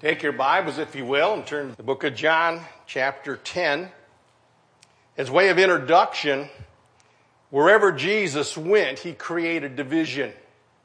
Take your Bibles, if you will, and turn to the book of John, chapter 10. As way of introduction, wherever Jesus went, he created division.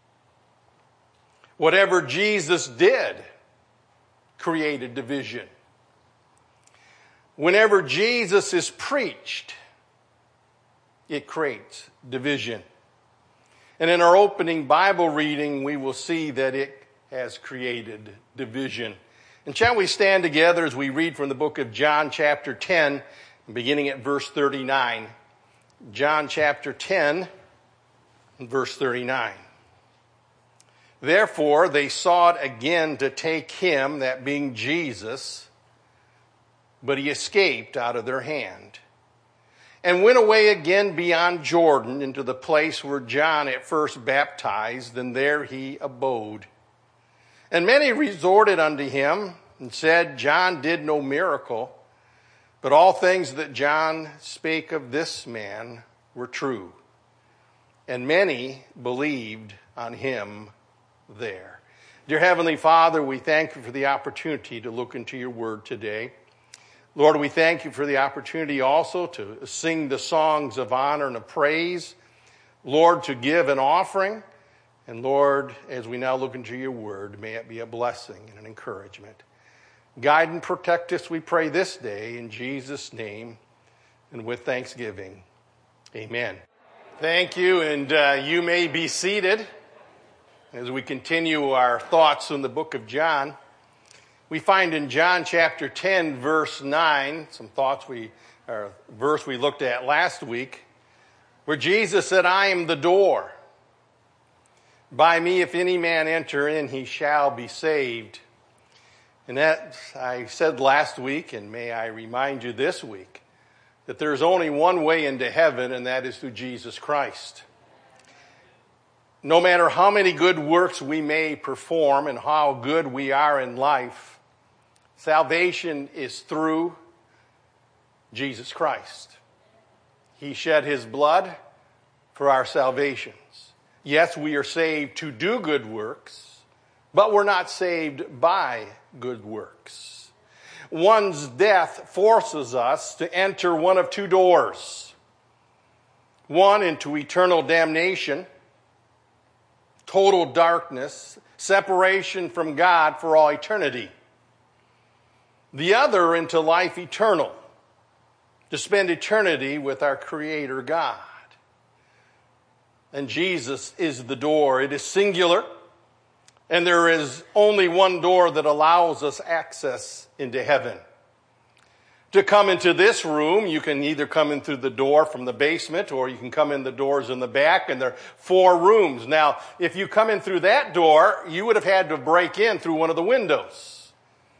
Whatever Jesus did created division. Whenever Jesus is preached, it creates division. And in our opening Bible reading, we will see that it has created division. And shall we stand together as we read from the book of John chapter 10, beginning at verse 39. John chapter 10, verse 39. Therefore they sought again to take him, that being Jesus, but he escaped out of their hand, and went away again beyond Jordan into the place where John at first baptized, and there he abode. And many resorted unto him and said, John did no miracle, but all things that John spake of this man were true. And many believed on him there. Dear Heavenly Father, we thank you for the opportunity to look into your word today. Lord, we thank you for the opportunity also to sing the songs of honor and of praise. Lord, to give an offering. And Lord, as we now look into your word, may it be a blessing and an encouragement. Guide and protect us, we pray this day, in Jesus' name, and with thanksgiving. Amen. Thank you, and you may be seated as we continue our thoughts in the book of John. We find in John chapter 10, verse 9, verse we looked at last week, where Jesus said, I am the door. By me, if any man enter in, he shall be saved. And that I said last week, and may I remind you this week, that there's only one way into heaven, and that is through Jesus Christ. No matter how many good works we may perform and how good we are in life, salvation is through Jesus Christ. He shed his blood for our salvations. Yes, we are saved to do good works, but we're not saved by good works. One's death forces us to enter one of two doors. One, into eternal damnation, total darkness, separation from God for all eternity. The other, into life eternal, to spend eternity with our Creator God. And Jesus is the door. It is singular. And there is only one door that allows us access into heaven. To come into this room, you can either come in through the door from the basement, or you can come in the doors in the back, and there are 4 rooms. Now, if you come in through that door, you would have had to break in through one of the windows.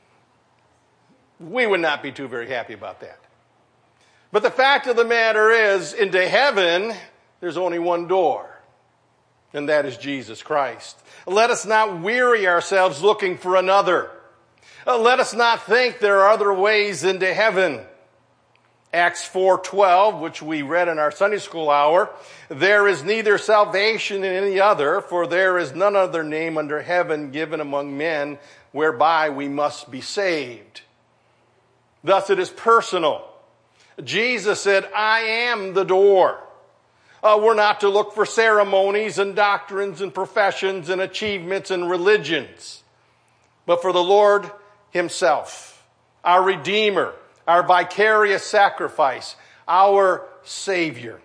We would not be too very happy about that. But the fact of the matter is, into heaven, there's only one door, and that is Jesus Christ. Let us not weary ourselves looking for another. Let us not think there are other ways into heaven. Acts 4:12, which we read in our Sunday school hour, there is neither salvation in any other, for there is none other name under heaven given among men whereby we must be saved. Thus it is personal. Jesus said, I am the door. We're not to look for ceremonies and doctrines and professions and achievements and religions, but for the Lord himself, our Redeemer, our vicarious sacrifice, our Savior.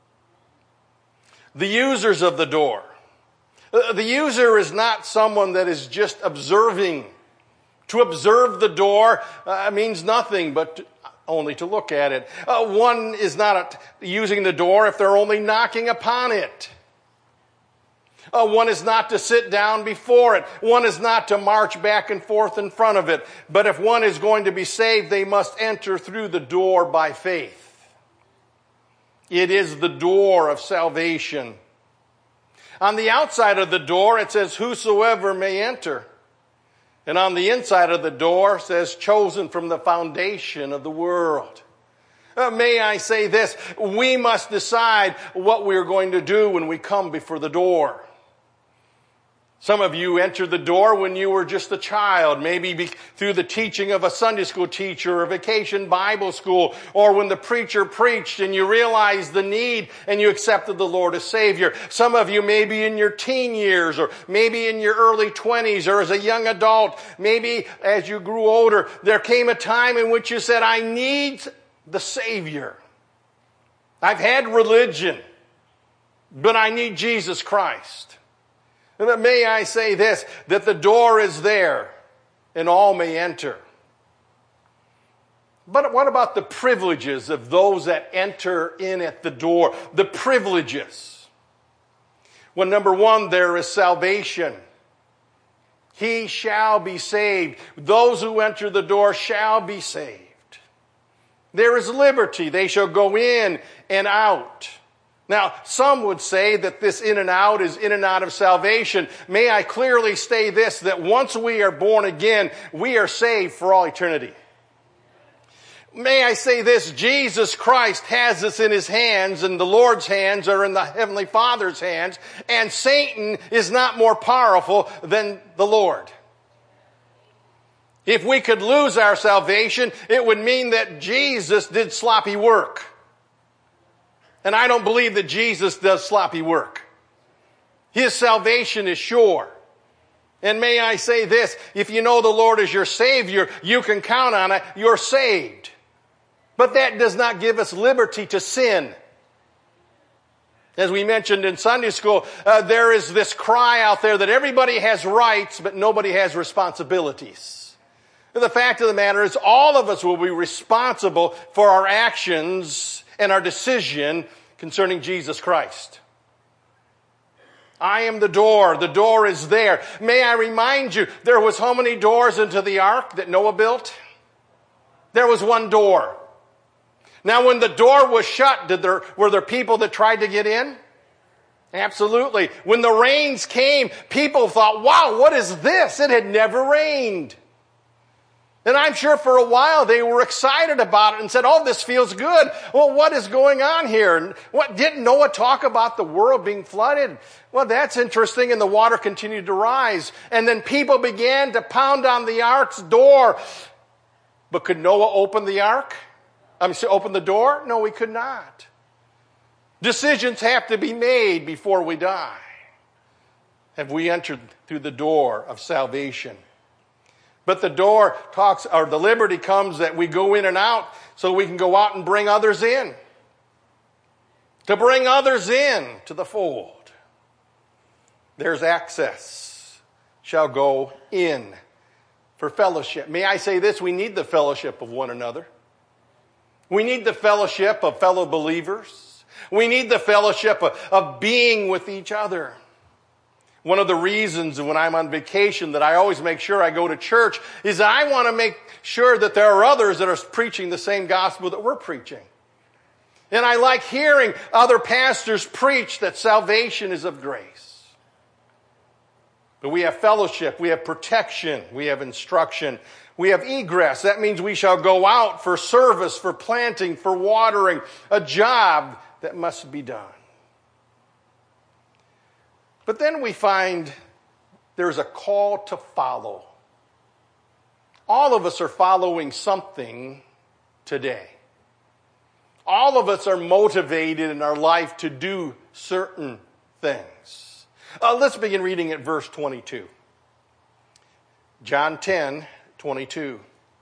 The users of the door. The user is not someone that is just observing. To observe the door means nothing but only to look at it. One is not using the door if they're only knocking upon it. One is not to sit down before it. One is not to march back and forth in front of it. But if one is going to be saved, they must enter through the door by faith. It is the door of salvation. On the outside of the door, it says, whosoever may enter. And on the inside of the door says, chosen from the foundation of the world. May I say this, we must decide what we're going to do when we come before the door. Some of you entered the door when you were just a child, maybe through the teaching of a Sunday school teacher or vacation Bible school, or when the preacher preached and you realized the need and you accepted the Lord as Savior. Some of you maybe in your teen years, or maybe in your early 20s, or as a young adult, maybe as you grew older, there came a time in which you said, I need the Savior. I've had religion, but I need Jesus Christ. And may I say this, that the door is there and all may enter. But what about the privileges of those that enter in at the door? The privileges. Well, number one, there is salvation. He shall be saved. Those who enter the door shall be saved. There is liberty. They shall go in and out. Now, some would say that this in and out is in and out of salvation. May I clearly say this, that once we are born again, we are saved for all eternity. May I say this, Jesus Christ has us in His hands, and the Lord's hands are in the Heavenly Father's hands, and Satan is not more powerful than the Lord. If we could lose our salvation, it would mean that Jesus did sloppy work. And I don't believe that Jesus does sloppy work. His salvation is sure. And may I say this, if you know the Lord as your Savior, you can count on it, you're saved. But that does not give us liberty to sin. As we mentioned in Sunday school, there is this cry out there that everybody has rights, but nobody has responsibilities. And the fact of the matter is, all of us will be responsible for our actions and our decision concerning Jesus Christ. I am the door. The door is there. May I remind you, there was how many doors into the ark that Noah built? There was one door. Now when the door was shut, were there people that tried to get in? Absolutely. When the rains came, people thought, wow, what is this? It had never rained. And I'm sure for a while they were excited about it and said, oh, this feels good. Well, what is going on here? Didn't Noah talk about the world being flooded? Well, that's interesting. And the water continued to rise. And then people began to pound on the ark's door. But could Noah open the ark? Open the door? No, he could not. Decisions have to be made before we die. Have we entered through the door of salvation? But the door talks, or the liberty comes that we go in and out so we can go out and bring others in. To bring others in to the fold. There's access. Shall go in for fellowship. May I say this? We need the fellowship of one another. We need the fellowship of fellow believers. We need the fellowship of being with each other. One of the reasons when I'm on vacation that I always make sure I go to church is I want to make sure that there are others that are preaching the same gospel that we're preaching. And I like hearing other pastors preach that salvation is of grace. But we have fellowship, we have protection, we have instruction, we have egress. That means we shall go out for service, for planting, for watering, a job that must be done. But then we find there's a call to follow. All of us are following something today. All of us are motivated in our life to do certain things. Let's begin reading at verse 22. John 10:22.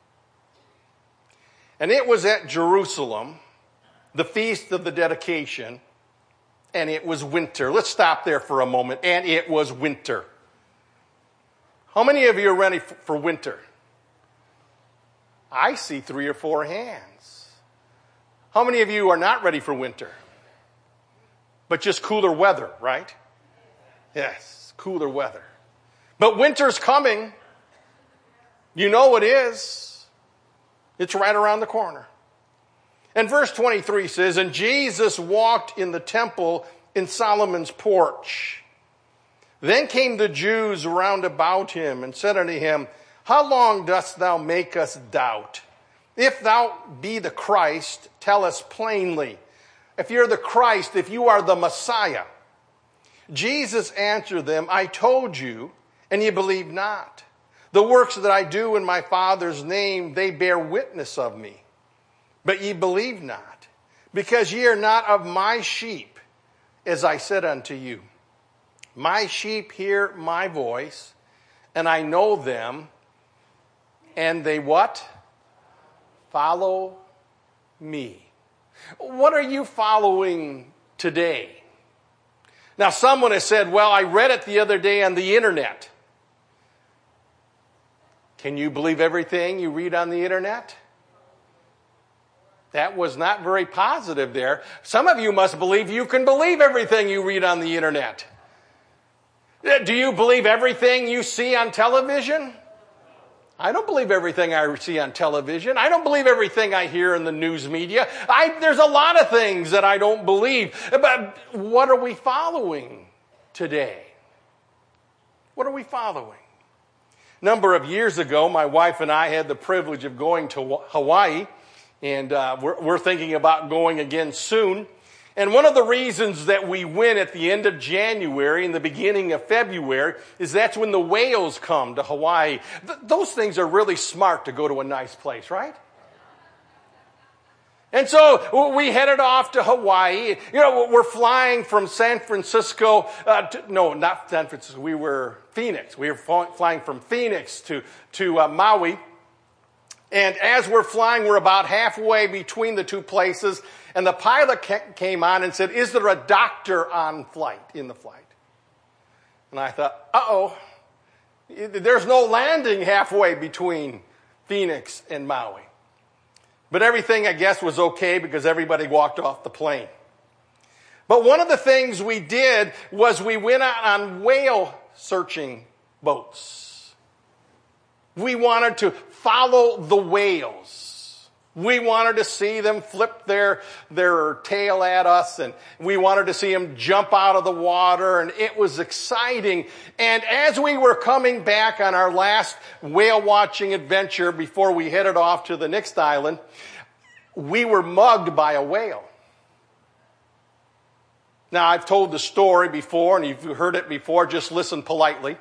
And it was at Jerusalem, the feast of the dedication, and it was winter. Let's stop there for a moment. And it was winter. How many of you are ready for winter? I see 3 or 4 hands. How many of you are not ready for winter? But just cooler weather, right? Yes, cooler weather. But winter's coming. You know it is. It's right around the corner. And verse 23 says, and Jesus walked in the temple in Solomon's porch. Then came the Jews round about him and said unto him, how long dost thou make us doubt? If thou be the Christ, tell us plainly. If you're the Christ, if you are the Messiah, Jesus answered them, I told you, and ye believe not. The works that I do in my Father's name, they bear witness of me. But ye believe not, because ye are not of my sheep, as I said unto you. My sheep hear my voice, and I know them, and they what? Follow me. What are you following today? Now, someone has said, well, I read it the other day on the internet. Can you believe everything you read on the internet? That was not very positive there. Some of you must believe you can believe everything you read on the internet. Do you believe everything you see on television? I don't believe everything I see on television. I don't believe everything I hear in the news media. There's a lot of things that I don't believe. But what are we following today? What are we following? A number of years ago, my wife and I had the privilege of going to Hawaii, and we're thinking about going again soon. And one of the reasons that we went at the end of January and the beginning of February is that's when the whales come to Hawaii. Those things are really smart to go to a nice place, right? And so we headed off to Hawaii. You know, we're flying from San Francisco. Not San Francisco. We were Phoenix. We were flying from Phoenix to Maui. And as we're flying, we're about halfway between the two places. And the pilot came on and said, is there a doctor in the flight? And I thought, uh-oh. There's no landing halfway between Phoenix and Maui. But everything, I guess, was okay because everybody walked off the plane. But one of the things we did was we went out on whale searching boats. We wanted to follow the whales. We wanted to see them flip their tail at us, and we wanted to see them jump out of the water, and it was exciting. And as we were coming back on our last whale watching adventure before we headed off to the next island, we were mugged by a whale. Now, I've told the story before, and you've heard it before, just listen politely.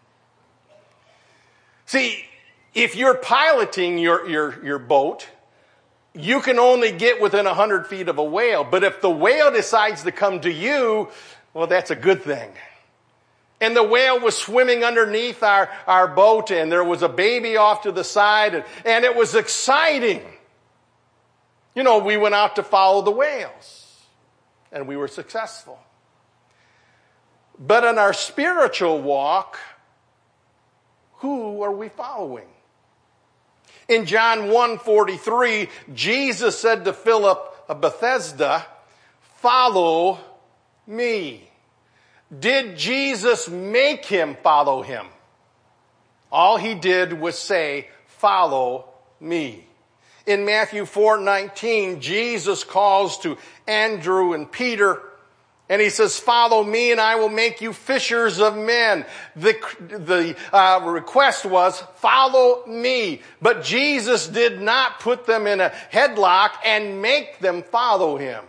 See, if you're piloting your boat, you can only get within 100 feet of a whale. But if the whale decides to come to you, well, that's a good thing. And the whale was swimming underneath our boat, and there was a baby off to the side, and it was exciting. You know, we went out to follow the whales, and we were successful. But in our spiritual walk, who are we following? In John 1:43, Jesus said to Philip of Bethesda, follow me. Did Jesus make him follow him? All he did was say, follow me. In Matthew 4:19, Jesus calls to Andrew and Peter, and he says, follow me and I will make you fishers of men. The request was, follow me. But Jesus did not put them in a headlock and make them follow him.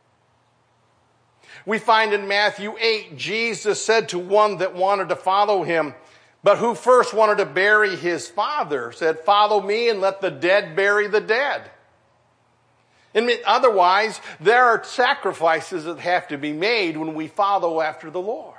We find in Matthew 8, Jesus said to one that wanted to follow him, but who first wanted to bury his father, said, follow me and let the dead bury the dead. And otherwise, there are sacrifices that have to be made when we follow after the Lord.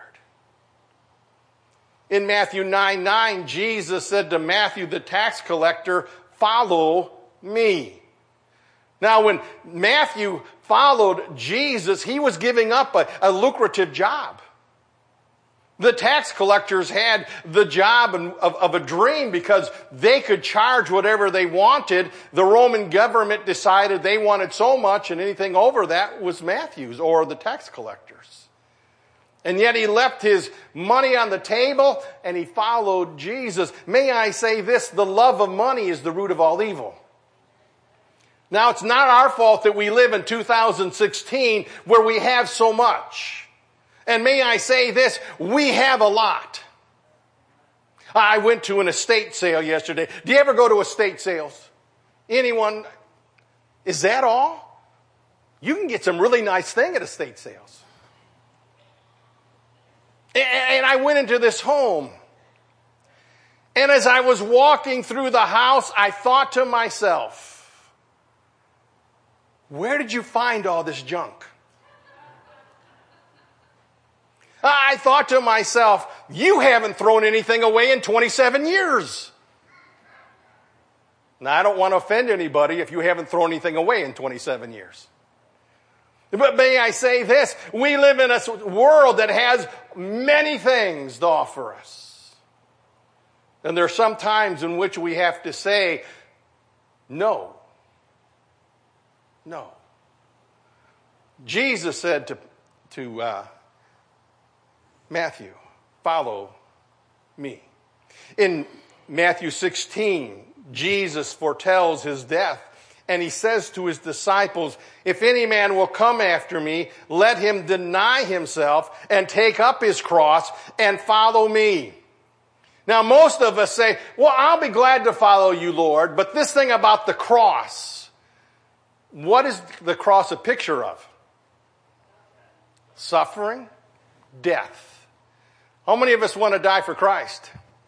In Matthew 9:9, Jesus said to Matthew the tax collector, follow me. Now, when Matthew followed Jesus, he was giving up a lucrative job. The tax collectors had the job of a dream because they could charge whatever they wanted. The Roman government decided they wanted so much, and anything over that was Matthew's or the tax collectors. And yet he left his money on the table and he followed Jesus. May I say this, the love of money is the root of all evil. Now, it's not our fault that we live in 2016 where we have so much. And may I say this, we have a lot. I went to an estate sale yesterday. Do you ever go to estate sales? Anyone? Is that all? You can get some really nice thing at estate sales. And I went into this home. And as I was walking through the house, I thought to myself, where did you find all this junk? I thought to myself, you haven't thrown anything away in 27 years. Now, I don't want to offend anybody if you haven't thrown anything away in 27 years. But may I say this, we live in a world that has many things to offer us. And there are some times in which we have to say, no. No. Jesus said to Matthew, follow me. In Matthew 16, Jesus foretells his death, and he says to his disciples, if any man will come after me, let him deny himself and take up his cross and follow me. Now, most of us say, well, I'll be glad to follow you, Lord, but this thing about the cross, what is the cross a picture of? Suffering, death. How many of us want to die for Christ?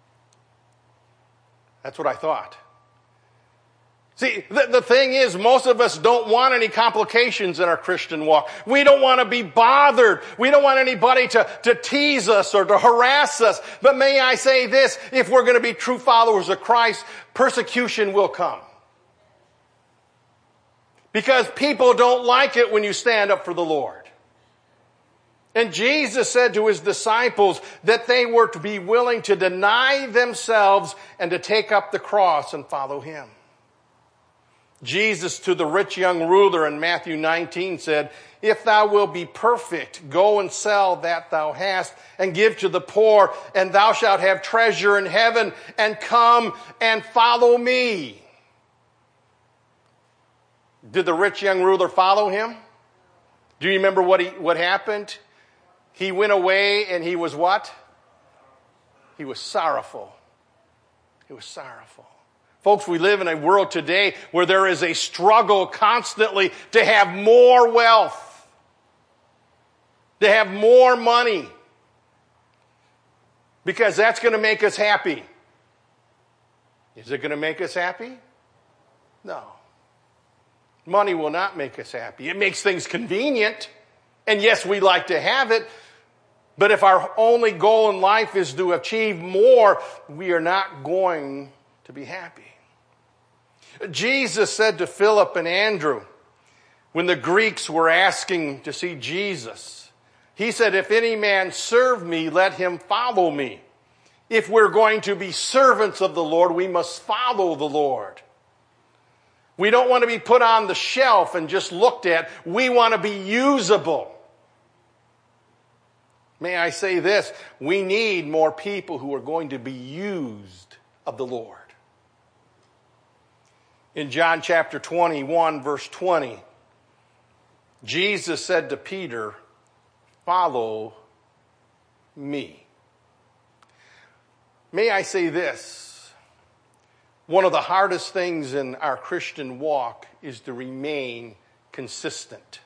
That's what I thought. See, the thing is, most of us don't want any complications in our Christian walk. We don't want to be bothered. We don't want anybody to tease us or to harass us. But may I say this, if we're going to be true followers of Christ, persecution will come. Because people don't like it when you stand up for the Lord. And Jesus said to his disciples that they were to be willing to deny themselves and to take up the cross and follow him. Jesus to the rich young ruler in Matthew 19 said, if thou wilt be perfect, go and sell that thou hast and give to the poor, and thou shalt have treasure in heaven, and come and follow me. Did the rich young ruler follow him? Do you remember what happened? He went away and he was what? He was sorrowful. He was sorrowful. Folks, we live in a world today where there is a struggle constantly to have more wealth, to have more money, because that's going to make us happy. Is it going to make us happy? No. Money will not make us happy. It makes things convenient, and yes, we like to have it, but if our only goal in life is to achieve more, we are not going to be happy. Jesus said to Philip and Andrew, when the Greeks were asking to see Jesus, he said, if any man serve me, let him follow me. If we're going to be servants of the Lord, we must follow the Lord. We don't want to be put on the shelf and just looked at. We want to be usable. May I say this? We need more people who are going to be used of the Lord. In John chapter 21, verse 20, Jesus said to Peter, follow me. May I say this? One of the hardest things in our Christian walk is to remain consistent,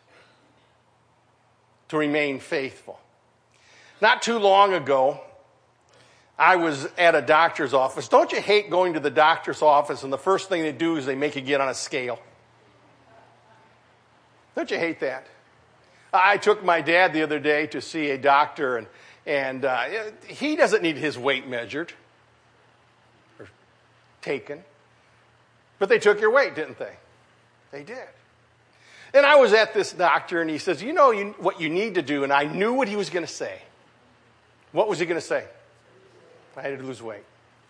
to remain faithful. Not too long ago, I was at a doctor's office. Don't you hate going to the doctor's office and the first thing they do is they make you get on a scale? Don't you hate that? I took my dad the other day to see a doctor, and he doesn't need his weight measured or taken. But they took your weight, didn't they? They did. And I was at this doctor, and he says, you know what you need to do, and I knew what he was going to say. What was he going to say? I had to lose weight.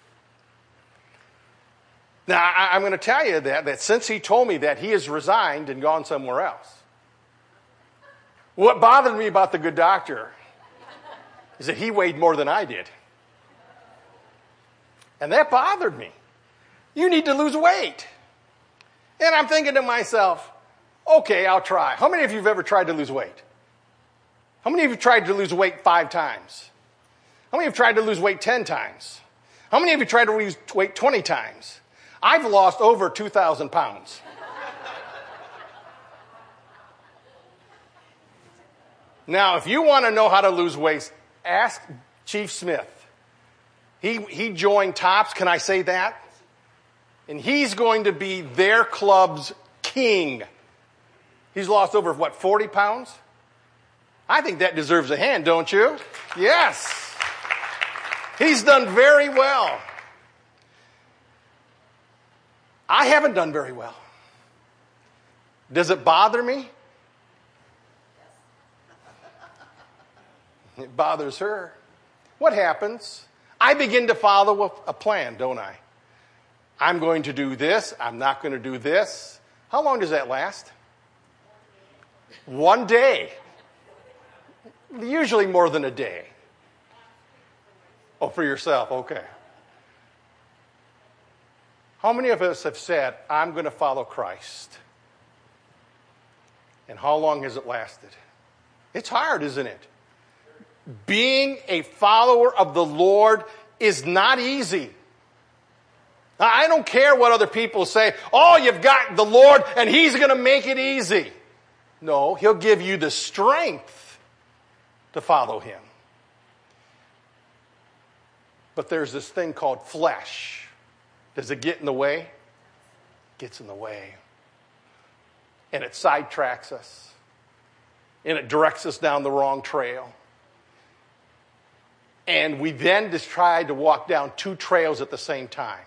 Now, I'm going to tell you that since he told me that, he has resigned and gone somewhere else. What bothered me about the good doctor is that he weighed more than I did. And that bothered me. You need to lose weight. And I'm thinking to myself, okay, I'll try. How many of you have ever tried to lose weight? How many of you tried to lose weight 5 times? How many of you tried to lose weight 10 times? How many of you tried to lose weight 20 times? I've lost over 2,000 pounds. Now, if you want to know how to lose weight, Chief Smith. He joined Tops, can I say that? And he's going to be their club's king. He's lost over, 40 pounds? I think that deserves a hand, don't you? Yes. He's done very well. I haven't done very well. Does it bother me? It bothers her. What happens? I begin to follow a plan, don't I? I'm going to do this. I'm not going to do this. How long does that last? One day. Usually more than a day. Oh, for yourself, okay. How many of us have said, I'm going to follow Christ? And how long has it lasted? It's hard, isn't it? Being a follower of the Lord is not easy. I don't care what other people say. Oh, you've got the Lord and He's going to make it easy. No, He'll give you the strength to follow Him. But there's this thing called flesh. Does it get in the way? It gets in the way. And it sidetracks us. And it directs us down the wrong trail. And we then just try to walk down two trails at the same time.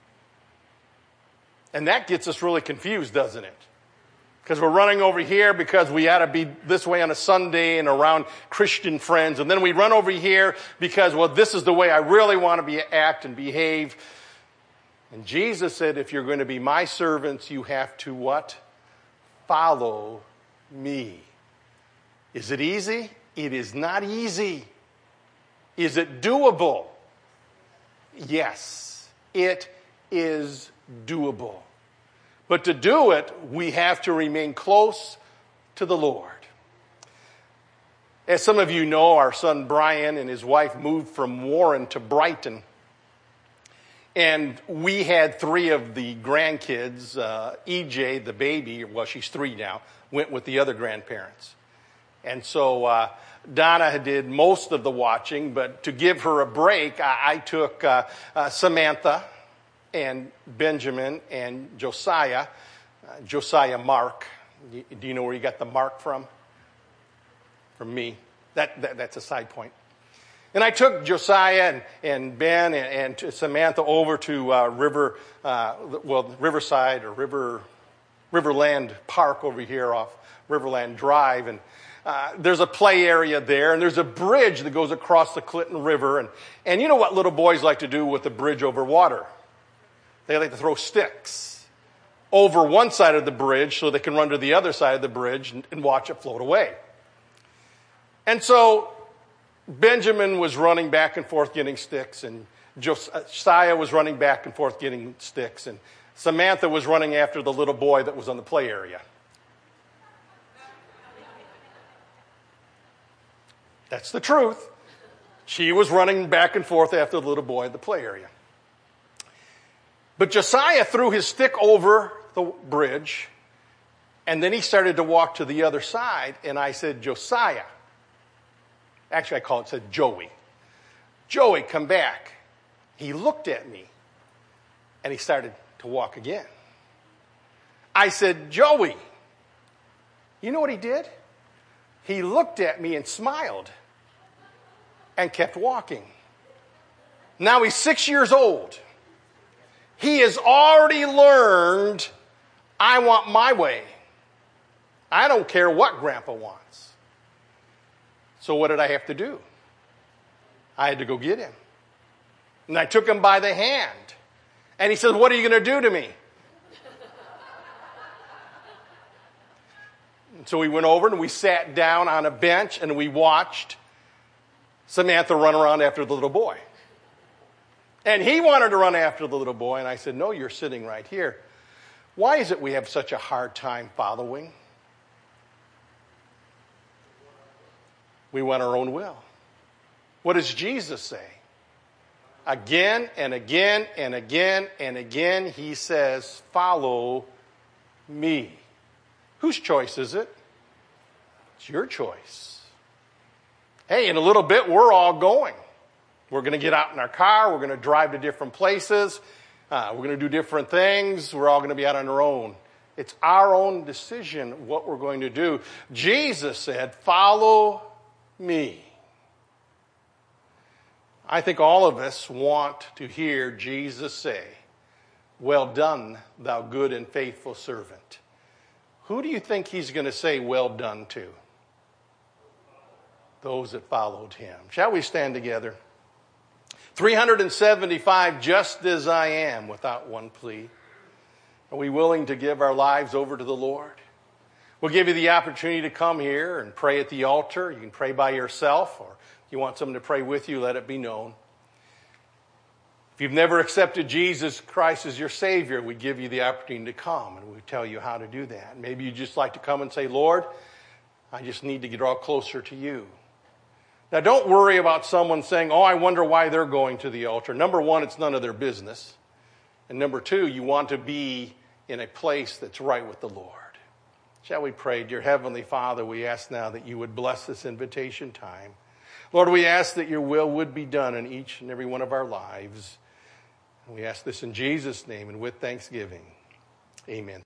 And that gets us really confused, doesn't it? Because we're running over here because we ought to be this way on a Sunday and around Christian friends. And then we run over here because, well, this is the way I really want to act and behave. And Jesus said, if you're going to be my servants, you have to what? Follow me. Is it easy? It is not easy. Is it doable? Yes, it is doable. But to do it, we have to remain close to the Lord. As some of you know, our son Brian and his wife moved from Warren to Brighton. And we had 3 of the grandkids. EJ, the baby, well, she's 3 now, went with the other grandparents. And so Donna did most of the watching, but to give her a break, I took Samantha and Benjamin and Josiah Mark. Do you know where you got the Mark from? From me. That's a side point. And I took Josiah and Ben and Samantha over to Riverside or Riverland Park over here off Riverland Drive. And there's a play area there, and there's a bridge that goes across the Clinton River. And you know what little boys like to do with a bridge over water? They like to throw sticks over one side of the bridge so they can run to the other side of the bridge and watch it float away. And so Benjamin was running back and forth getting sticks, and Josiah was running back and forth getting sticks, and Samantha was running after the little boy that was on the play area. That's the truth. She was running back and forth after the little boy at the play area. But Josiah threw his stick over the bridge, and then he started to walk to the other side, and I said, Josiah. Actually, said Joey. Joey, come back. He looked at me, and he started to walk again. I said, Joey. You know what he did? He looked at me and smiled and kept walking. Now he's 6 years old. He has already learned, I want my way. I don't care what Grandpa wants. So what did I have to do? I had to go get him. And I took him by the hand. And he says, what are you going to do to me? And so we went over and we sat down on a bench and we watched Samantha run around after the little boy. And he wanted to run after the little boy, and I said, no, you're sitting right here. Why is it we have such a hard time following? We want our own will. What does Jesus say? Again and again and again and again, he says, follow me. Whose choice is it? It's your choice. Hey, in a little bit, we're all going. We're going to get out in our car. We're going to drive to different places. We're going to do different things. We're all going to be out on our own. It's our own decision what we're going to do. Jesus said, follow me. I think all of us want to hear Jesus say, well done, thou good and faithful servant. Who do you think he's going to say well done to? Those that followed him. Shall we stand together? 375, just as I am, without one plea. Are we willing to give our lives over to the Lord? We'll give you the opportunity to come here and pray at the altar. You can pray by yourself, or if you want someone to pray with you, let it be known. If you've never accepted Jesus Christ as your Savior, we give you the opportunity to come, and we tell you how to do that. Maybe you'd just like to come and say, Lord, I just need to draw closer to you. Now, don't worry about someone saying, oh, I wonder why they're going to the altar. Number one, it's none of their business. And number two, you want to be in a place that's right with the Lord. Shall we pray? Dear Heavenly Father, we ask now that you would bless this invitation time. Lord, we ask that your will would be done in each and every one of our lives. And we ask this in Jesus' name and with thanksgiving. Amen.